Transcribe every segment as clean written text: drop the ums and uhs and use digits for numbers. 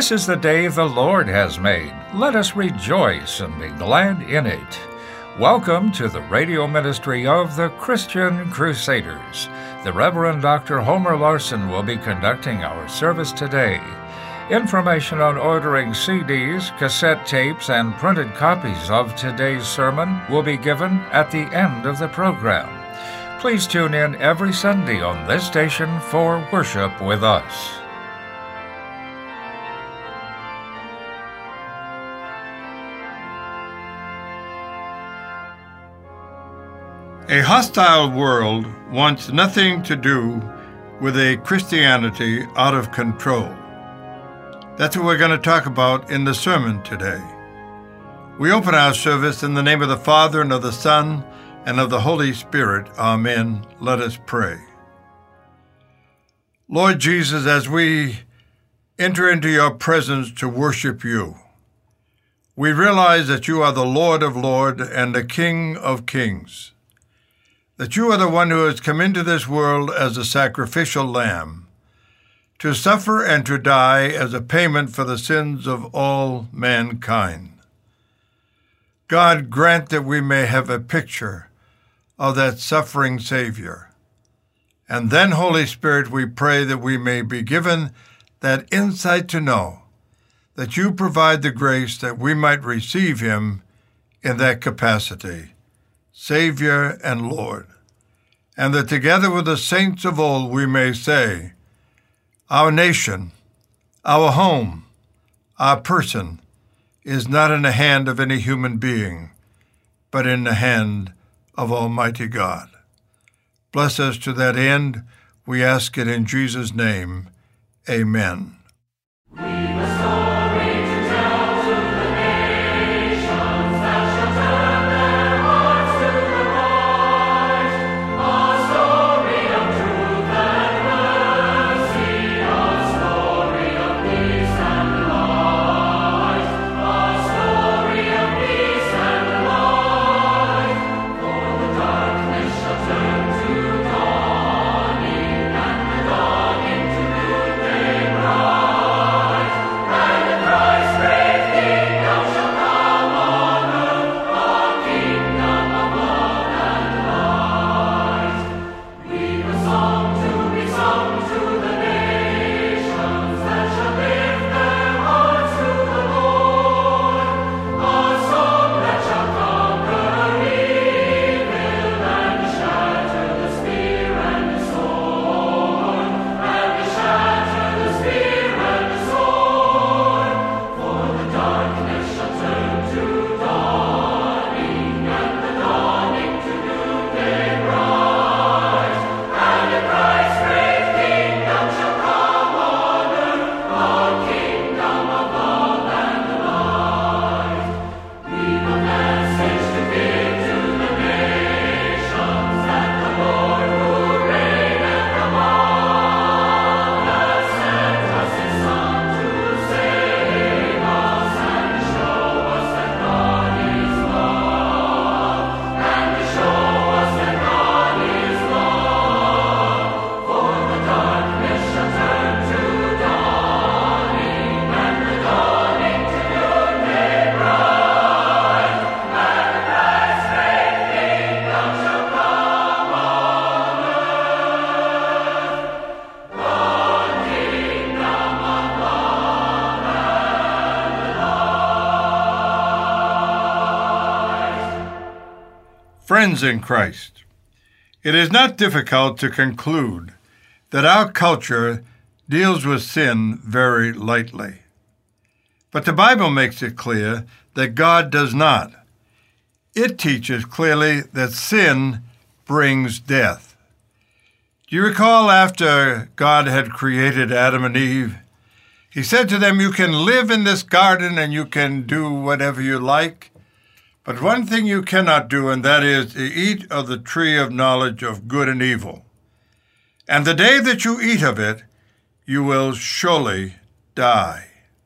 This is the day the Lord has made. Let us rejoice and be glad in it. Welcome to the radio ministry of the Christian Crusaders. The Reverend Dr. Homer Larson will be conducting our service today. Information on ordering CDs, cassette tapes, and printed copies of today's sermon will be given at the end of the program. Please tune in every Sunday on this station for worship with us. A hostile world wants nothing to do with a Christianity out of control. That's what we're going to talk about in the sermon today. We open our service in the name of the Father, and of the Son, and of the Holy Spirit. Amen. Let us pray. Lord Jesus, as we enter into your presence to worship you, we realize that you are the Lord of lords and the King of kings, that you are the one who has come into this world as a sacrificial lamb, to suffer and to die as a payment for the sins of all mankind. God, grant that we may have a picture of that suffering Savior. And then, Holy Spirit, we pray that we may be given that insight to know that you provide the grace that we might receive him in that capacity, Savior and Lord, and that together with the saints of old we may say, our nation, our home, our person is not in the hand of any human being, but in the hand of Almighty God. Bless us to that end. We ask it in Jesus' name. Amen. Friends in Christ, it is not difficult to conclude that our culture deals with sin very lightly. But the Bible makes it clear that God does not. It teaches clearly that sin brings death. Do you recall after God had created Adam and Eve, he said to them, you can live in this garden and you can do whatever you like, but one thing you cannot do, and that is to eat of the tree of knowledge of good and evil. And the day that you eat of it, you will surely die.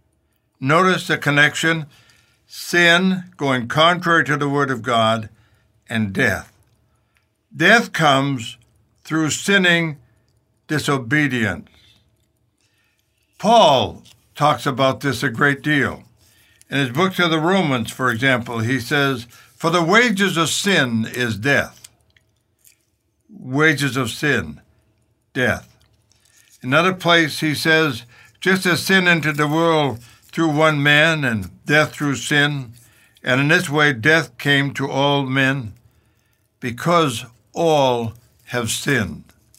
Notice the connection: sin, going contrary to the word of God, and death. Death comes through sinning disobedience. Paul talks about this a great deal. In his book to the Romans, for example, he says, "For the wages of sin is death." Wages of sin, death. Another place he says, "Just as sin entered the world through one man, and death through sin, and in this way death came to all men, because all have sinned."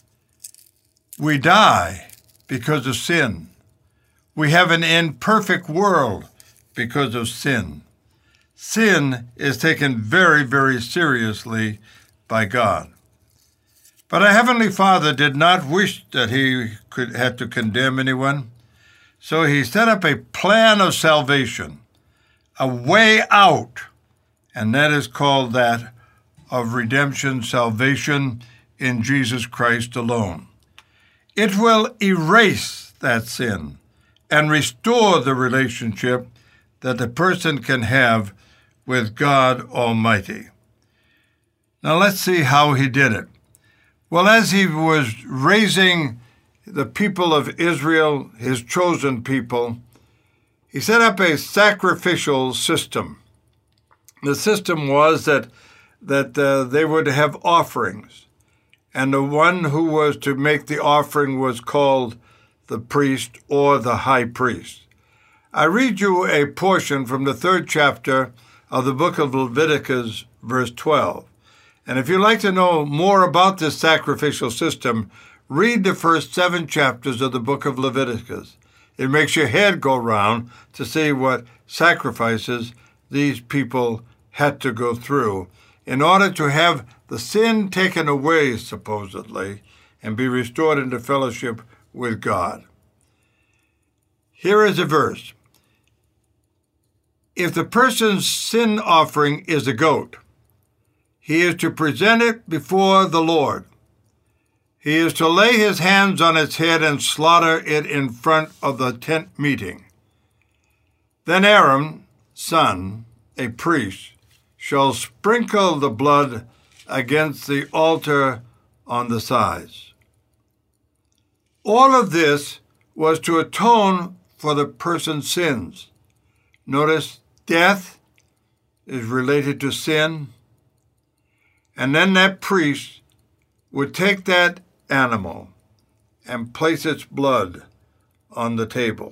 We die because of sin. We have an imperfect world because of sin. Sin is taken very, very seriously by God. But our Heavenly Father did not wish that he had to condemn anyone, so he set up a plan of salvation, a way out, and that is called that of redemption, salvation in Jesus Christ alone. It will erase that sin and restore the relationship that the person can have with God Almighty. Now let's see how he did it. Well, as he was raising the people of Israel, his chosen people, he set up a sacrificial system. The system was that they would have offerings, and the one who was to make the offering was called the priest or the high priest. I read you a portion from the 3rd chapter of the book of Leviticus, verse 12. And if you'd like to know more about this sacrificial system, read the first 7 chapters of the book of Leviticus. It makes your head go round to see what sacrifices these people had to go through in order to have the sin taken away, supposedly, and be restored into fellowship with God. Here is a verse. If the person's sin offering is a goat, he is to present it before the Lord. He is to lay his hands on its head and slaughter it in front of the tent meeting. Then Aaron, son, a priest, shall sprinkle the blood against the altar on the sides. All of this was to atone for the person's sins. Notice death is related to sin. And then that priest would take that animal and place its blood on the table,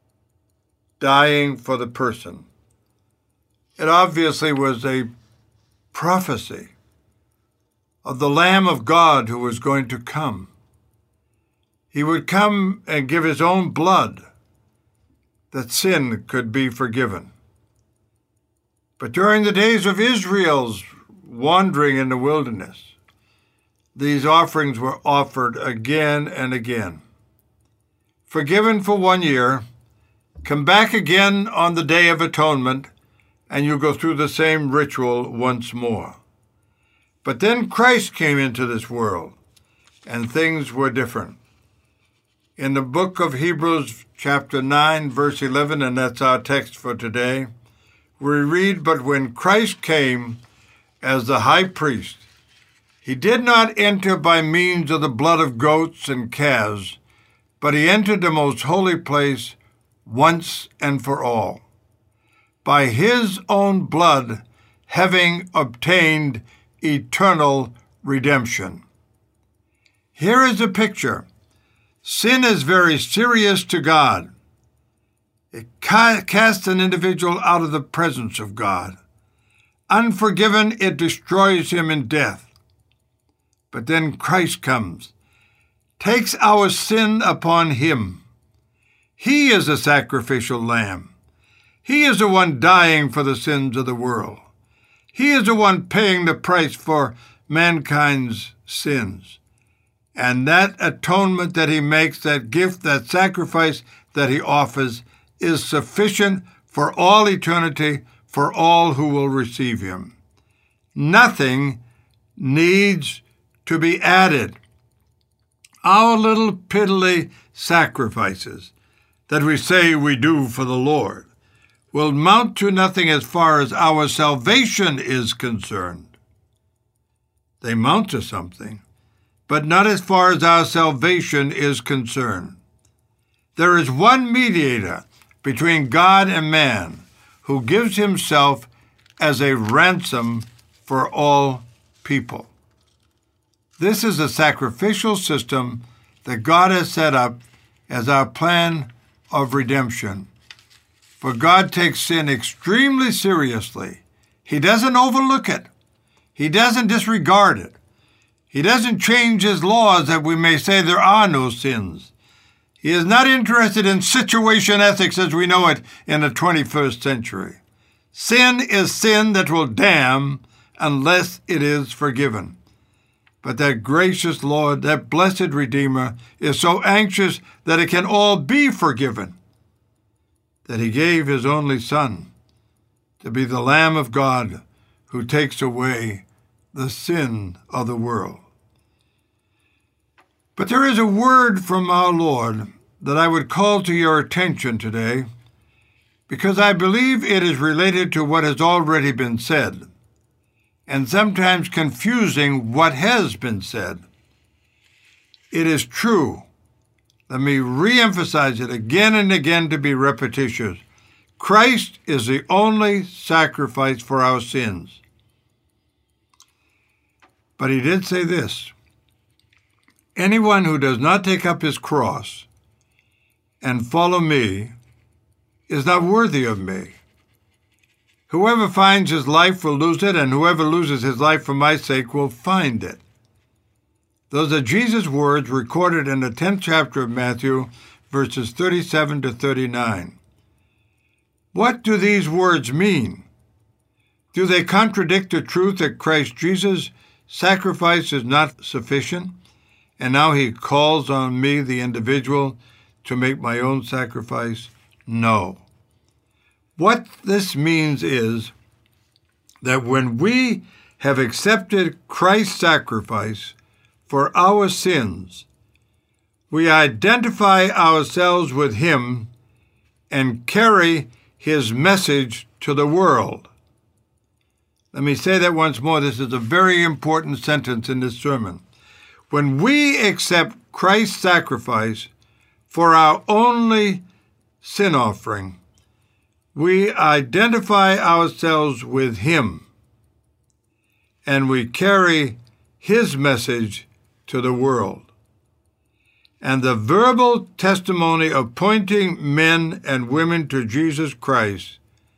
dying for the person. It obviously was a prophecy of the Lamb of God who was going to come. He would come and give his own blood that sin could be forgiven. But during the days of Israel's wandering in the wilderness, these offerings were offered again and again. Forgiven for 1 year, come back again on the Day of Atonement, and you go through the same ritual once more. But then Christ came into this world, and things were different. In the book of Hebrews, chapter 9, verse 11, and that's our text for today, we read, "But when Christ came as the high priest, he did not enter by means of the blood of goats and calves, but he entered the most holy place once and for all, by his own blood, having obtained eternal redemption." Here is a picture. Sin is very serious to God. It casts an individual out of the presence of God. Unforgiven, it destroys him in death. But then Christ comes, takes our sin upon him. He is a sacrificial lamb. He is the one dying for the sins of the world. He is the one paying the price for mankind's sins. And that atonement that he makes, that gift, that sacrifice that he offers, is sufficient for all eternity, for all who will receive him. Nothing needs to be added. Our little piddly sacrifices that we say we do for the Lord will amount to nothing as far as our salvation is concerned. They amount to something, but not as far as our salvation is concerned. There is one mediator between God and man, who gives himself as a ransom for all people. This is a sacrificial system that God has set up as our plan of redemption. For God takes sin extremely seriously. He doesn't overlook it. He doesn't disregard it. He doesn't change his laws that we may say there are no sins. He is not interested in situation ethics as we know it in the 21st century. Sin is sin that will damn unless it is forgiven. But that gracious Lord, that blessed Redeemer, is so anxious that it can all be forgiven, that he gave his only Son to be the Lamb of God who takes away the sin of the world. But there is a word from our Lord that I would call to your attention today, because I believe it is related to what has already been said, and sometimes confusing what has been said. It is true. Let me re-emphasize it again and again to be repetitious. Christ is the only sacrifice for our sins. But he did say this: anyone who does not take up his cross and follow me is not worthy of me. Whoever finds his life will lose it, and whoever loses his life for my sake will find it. Those are Jesus' words recorded in the 10th chapter of Matthew, verses 37 to 39. What do these words mean? Do they contradict the truth that Christ Jesus' sacrifice is not sufficient, and now he calls on me, the individual, to make my own sacrifice? No. What this means is that when we have accepted Christ's sacrifice for our sins, we identify ourselves with him and carry his message to the world. Let me say that once more. This is a very important sentence in this sermon. When we accept Christ's sacrifice for our only sin offering, we identify ourselves with him, and we carry his message to the world. And the verbal testimony of pointing men and women to Jesus Christ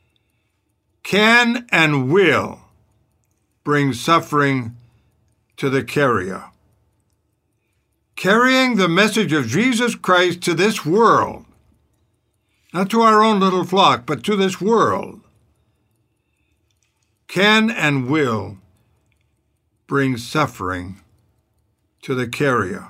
can and will bring suffering to the carrier. Carrying the message of Jesus Christ to this world, not to our own little flock, but to this world, can and will bring suffering to the carrier.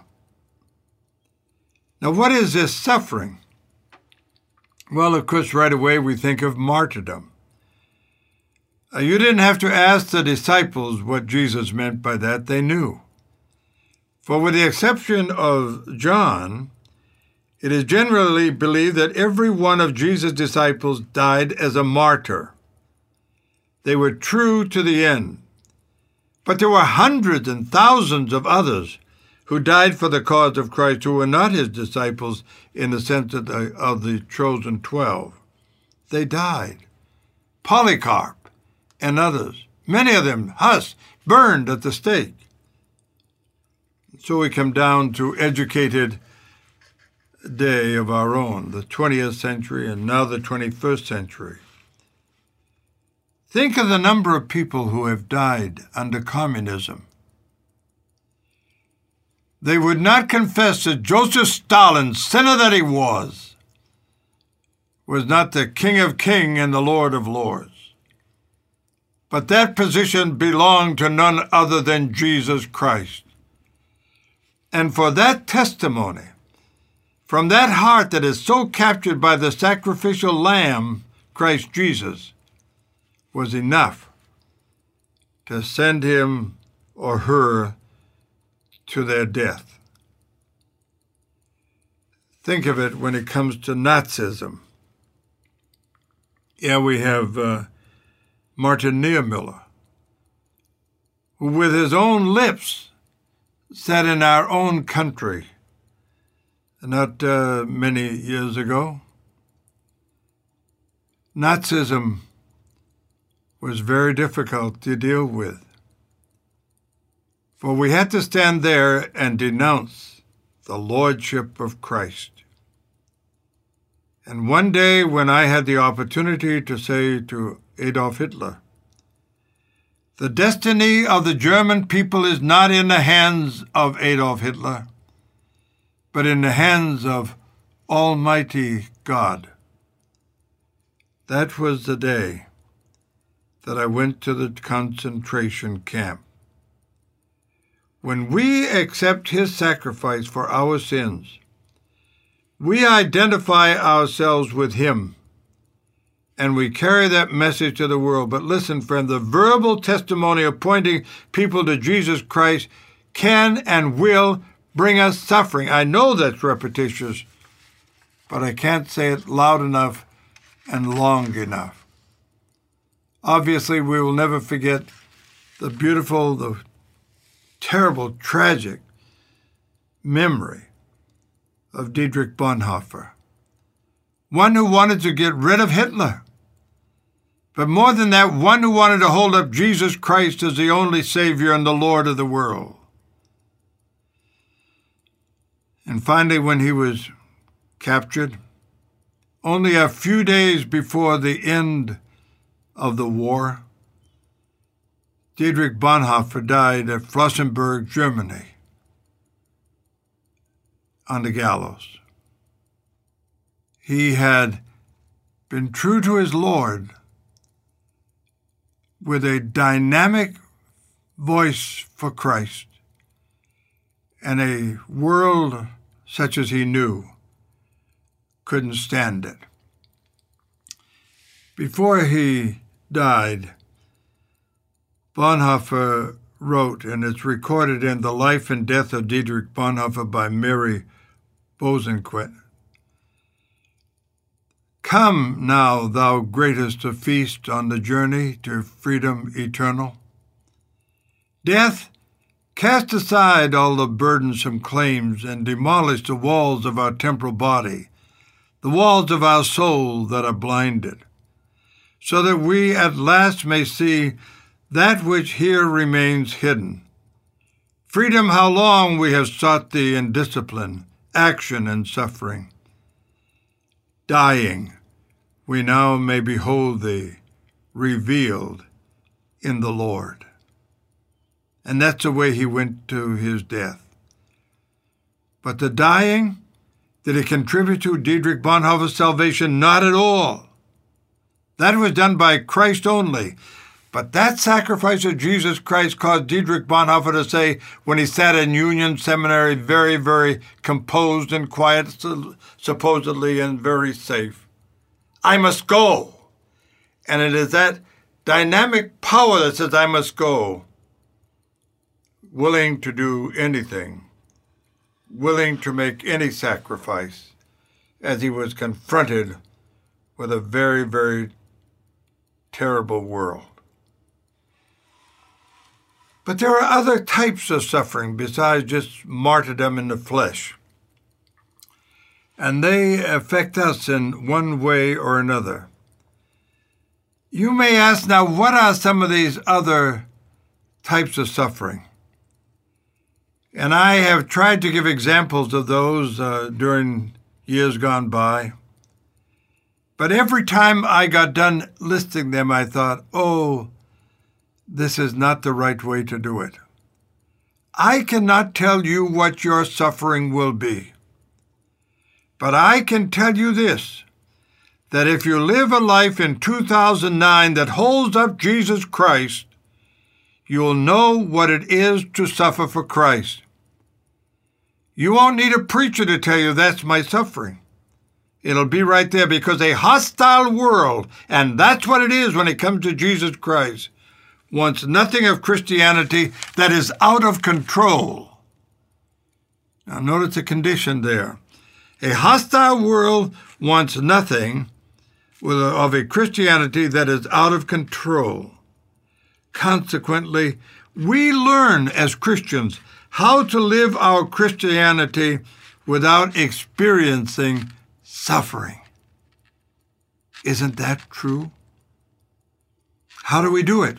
Now, what is this suffering? Well, of course, right away we think of martyrdom. You didn't have to ask the disciples what Jesus meant by that. They knew. For with the exception of John, it is generally believed that every one of Jesus' disciples died as a martyr. They were true to the end. But there were hundreds and thousands of others who died for the cause of Christ who were not his disciples in the sense of the chosen 12. They died. Polycarp and others, many of them, burned at the stake. So we come down to educated day of our own, the 20th century and now the 21st century. Think of the number of people who have died under communism. They would not confess that Joseph Stalin, sinner that he was not the King of Kings and the Lord of Lords. But that position belonged to none other than Jesus Christ. And for that testimony, from that heart that is so captured by the sacrificial lamb, Christ Jesus, was enough to send him or her to their death. Think of it when it comes to Nazism. Yeah, we have Martin Niemöller, who with his own lips said in our own country, not many years ago, Nazism was very difficult to deal with, for we had to stand there and denounce the lordship of Christ. And one day when I had the opportunity to say to Adolf Hitler, the destiny of the German people is not in the hands of Adolf Hitler, but in the hands of Almighty God. That was the day that I went to the concentration camp. When we accept his sacrifice for our sins, we identify ourselves with him, and we carry that message to the world. But listen, friend, the verbal testimony of pointing people to Jesus Christ can and will bring us suffering. I know that's repetitious, but I can't say it loud enough and long enough. Obviously, we will never forget the beautiful, the terrible, tragic memory of Dietrich Bonhoeffer, one who wanted to get rid of Hitler. But more than that, one who wanted to hold up Jesus Christ as the only Savior and the Lord of the world. And finally, when he was captured, only a few days before the end of the war, Dietrich Bonhoeffer died at Flossenbürg, Germany, on the gallows. He had been true to his Lord with a dynamic voice for Christ, and a world such as he knew couldn't stand it. Before he died, Bonhoeffer wrote, and it's recorded in The Life and Death of Dietrich Bonhoeffer by Mary Bosanquet. Come now, thou greatest to feast on the journey to freedom eternal. Death, cast aside all the burdensome claims and demolish the walls of our temporal body, the walls of our soul that are blinded, so that we at last may see that which here remains hidden. Freedom, how long we have sought thee in discipline, action, and suffering. Dying, we now may behold thee revealed in the Lord. And that's the way he went to his death. But the dying, did it contribute to Dietrich Bonhoeffer's salvation? Not at all. That was done by Christ only. But that sacrifice of Jesus Christ caused Dietrich Bonhoeffer to say, when he sat in Union Seminary, very, very composed and quiet, supposedly, and very safe, I must go. And it is that dynamic power that says, I must go, willing to do anything, willing to make any sacrifice, as he was confronted with a very, very terrible world. But there are other types of suffering besides just martyrdom in the flesh. And they affect us in one way or another. You may ask now, what are some of these other types of suffering? And I have tried to give examples of those during years gone by. But every time I got done listing them, I thought, oh, this is not the right way to do it. I cannot tell you what your suffering will be. But I can tell you this, that if you live a life in 2009 that holds up Jesus Christ, you'll know what it is to suffer for Christ. You won't need a preacher to tell you that's my suffering. It'll be right there, because a hostile world, and that's what it is when it comes to Jesus Christ, wants nothing of Christianity that is out of control. Now notice the condition there. A hostile world wants nothing of a Christianity that is out of control. Consequently, we learn as Christians how to live our Christianity without experiencing suffering. Isn't that true? How do we do it?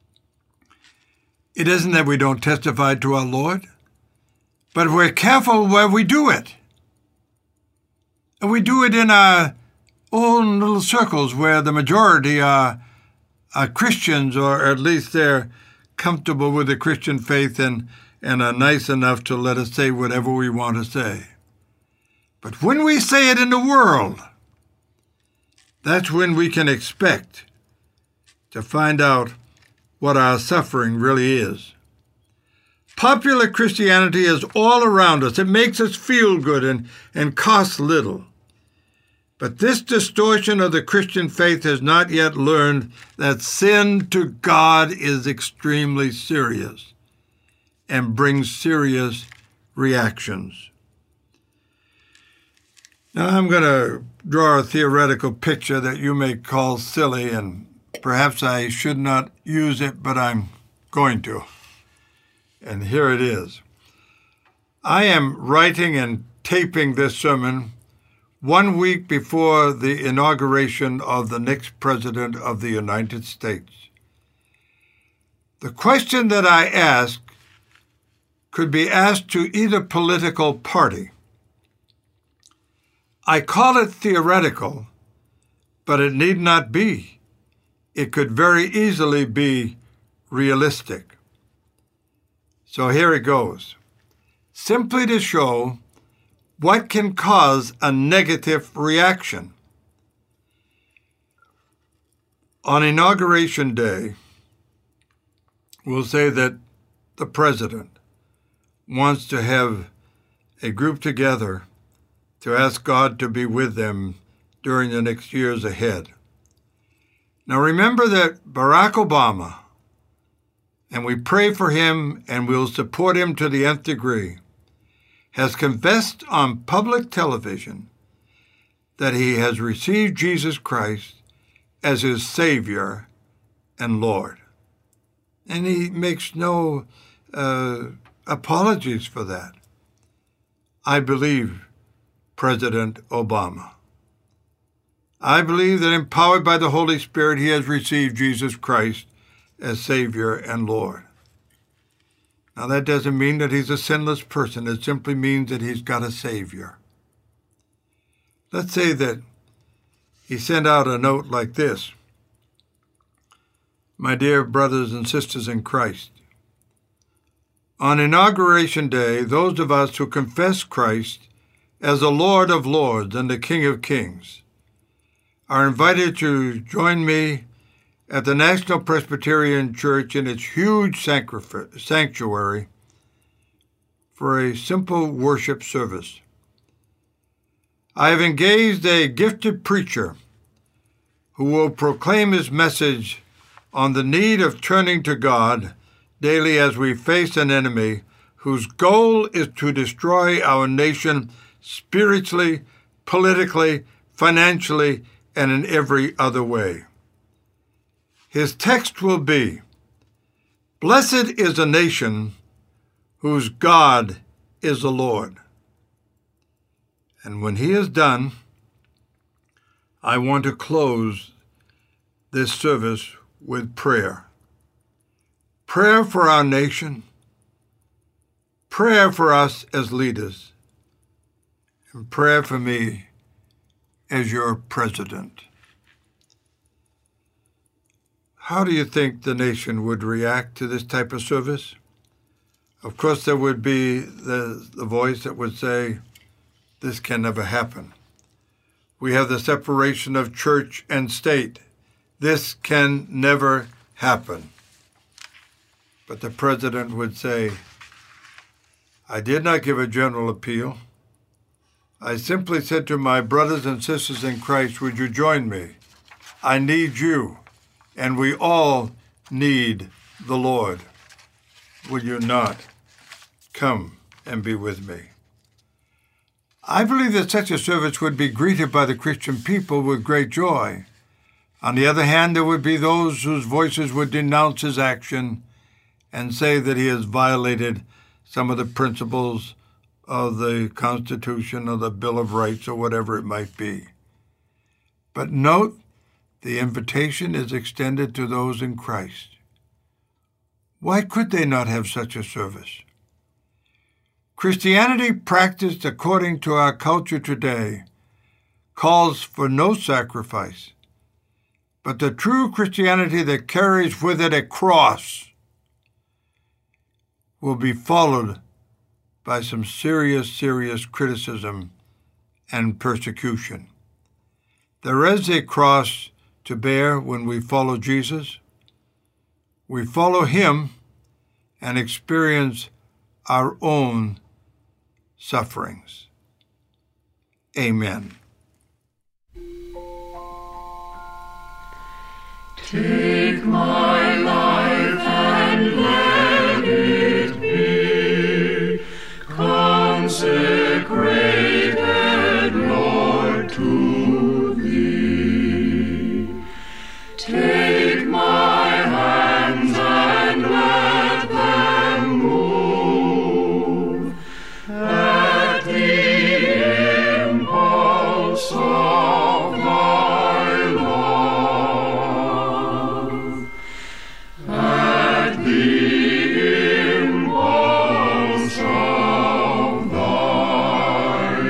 It isn't that we don't testify to our Lord, but we're careful where we do it. And we do it in our own little circles where the majority are Christians, or at least they're comfortable with the Christian faith and are nice enough to let us say whatever we want to say. But when we say it in the world, that's when we can expect to find out what our suffering really is. Popular Christianity is all around us. It makes us feel good and costs little. But this distortion of the Christian faith has not yet learned that sin to God is extremely serious and brings serious reactions. Now, I'm going to draw a theoretical picture that you may call silly, and perhaps I should not use it, but I'm going to. And here it is. I am writing and taping this sermon 1 week before the inauguration of the next President of the United States. The question that I ask could be asked to either political party. I call it theoretical, but it need not be. It could very easily be realistic. So here it goes. Simply to show what can cause a negative reaction. On Inauguration Day, we'll say that the president wants to have a group together to ask God to be with them during the next years ahead. Now remember that Barack Obama, and we pray for him and we'll support him to the nth degree, has confessed on public television that he has received Jesus Christ as his Savior and Lord. And he makes no apologies for that. I believe President Obama. I believe that empowered by the Holy Spirit, he has received Jesus Christ as Savior and Lord. Now, that doesn't mean that he's a sinless person. It simply means that he's got a Savior. Let's say that he sent out a note like this. My dear brothers and sisters in Christ, on Inauguration Day, those of us who confess Christ as the Lord of Lords and the King of Kings are invited to join me at the National Presbyterian Church in its huge sanctuary for a simple worship service. I have engaged a gifted preacher who will proclaim his message on the need of turning to God daily as we face an enemy whose goal is to destroy our nation spiritually, politically, financially, and in every other way. His text will be, "Blessed is a nation whose God is the Lord." And when he is done, I want to close this service with prayer. Prayer for our nation, prayer for us as leaders, and prayer for me as your president. How do you think the nation would react to this type of service? Of course, there would be the voice that would say, this can never happen. We have the separation of church and state. This can never happen. But the president would say, I did not give a general appeal. I simply said to my brothers and sisters in Christ, would you join me? I need you, and we all need the Lord. Will you not come and be with me? I believe that such a service would be greeted by the Christian people with great joy. On the other hand, there would be those whose voices would denounce his action and say that he has violated some of the principles of the Constitution or the Bill of Rights or whatever it might be. But note The invitation is extended to those in Christ. Why could they not have such a service? Christianity practiced according to our culture today calls for no sacrifice, but the true Christianity that carries with it a cross will be followed by some serious criticism and persecution. There is a cross to bear when we follow Jesus. We follow him and experience our own sufferings. Amen. Take my life and let it be consecrated, Lord, to thee. Take my hands and let them move at the impulse of thy love, at the impulse of thy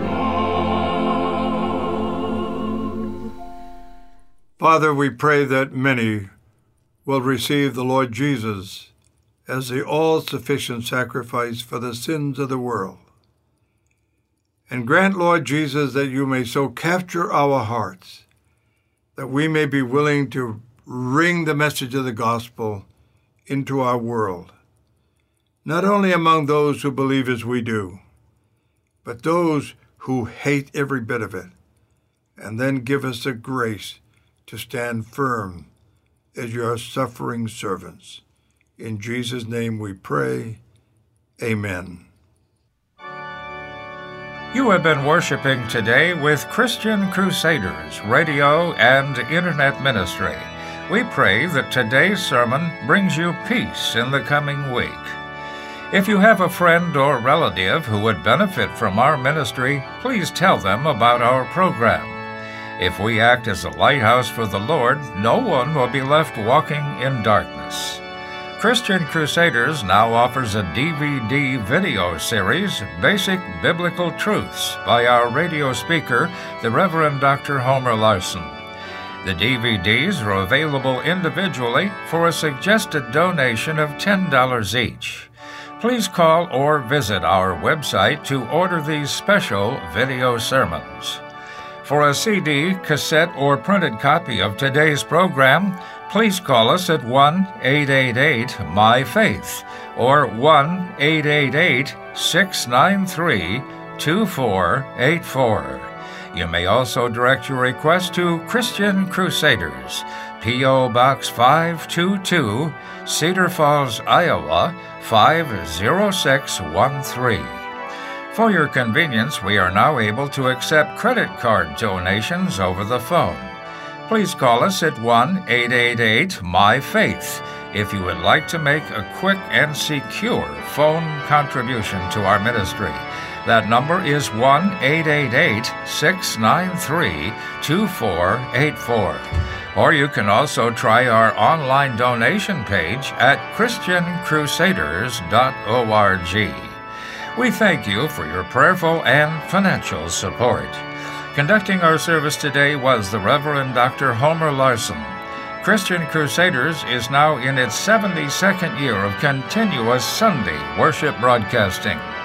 love. Father, we pray that many will receive the Lord Jesus as the all-sufficient sacrifice for the sins of the world. And grant, Lord Jesus, that you may so capture our hearts that we may be willing to ring the message of the gospel into our world, not only among those who believe as we do, but those who hate every bit of it, and then give us the grace to stand firm as your suffering servants. In Jesus' name we pray. Amen. You have been worshiping today with Christian Crusaders Radio and Internet Ministry. We pray that today's sermon brings you peace in the coming week. If you have a friend or relative who would benefit from our ministry, please tell them about our program. If we act as a lighthouse for the Lord, no one will be left walking in darkness. Christian Crusaders now offers a DVD video series, Basic Biblical Truths, by our radio speaker, the Reverend Dr. Homer Larson. The DVDs are available individually for a suggested donation of $10 each. Please call or visit our website to order these special video sermons. For a CD, cassette, or printed copy of today's program, please call us at 1-888-MY-FAITH or 1-888-693-2484. You may also direct your request to Christian Crusaders, P.O. Box 522, Cedar Falls, Iowa, 50613. For your convenience, we are now able to accept credit card donations over the phone. Please call us at 1-888-MY-FAITH if you would like to make a quick and secure phone contribution to our ministry. That number is 1-888-693-2484. Or you can also try our online donation page at ChristianCrusaders.org. We thank you for your prayerful and financial support. Conducting our service today was the Reverend Dr. Homer Larson. Christian Crusaders is now in its 72nd year of continuous Sunday worship broadcasting.